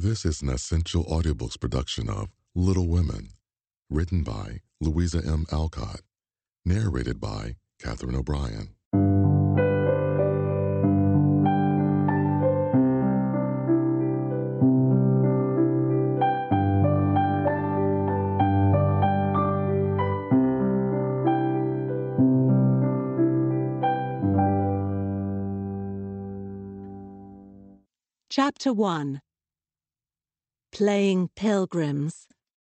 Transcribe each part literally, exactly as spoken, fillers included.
This is an Essential Audiobooks production of Little Women, written by Louisa M. Alcott, narrated by Catherine O'Brien. Chapter one. Playing Pilgrims.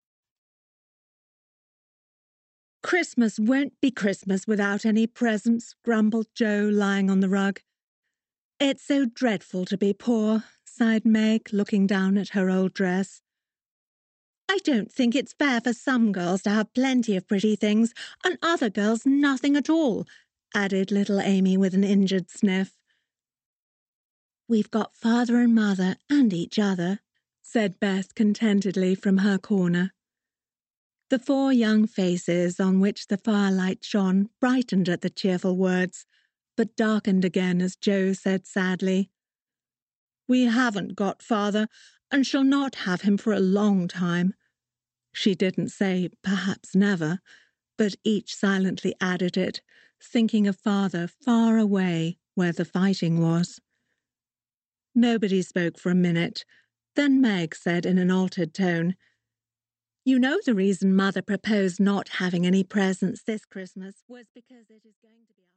"Christmas won't be Christmas without any presents," grumbled Jo, lying on the rug. "It's so dreadful to be poor," sighed Meg, looking down at her old dress. "I don't think it's fair for some girls to have plenty of pretty things and other girls nothing at all," added little Amy with an injured sniff. "We've got Father and Mother and each other," said Beth contentedly from her corner. The four young faces on which the firelight shone brightened at the cheerful words, but darkened again as Jo said sadly, "We haven't got Father, and shall not have him for a long time." She didn't say perhaps never, but each silently added it, thinking of Father far away where the fighting was. Nobody spoke for a minute. Then Meg said in an altered tone, "You know the reason Mother proposed not having any presents this Christmas was because it is going to be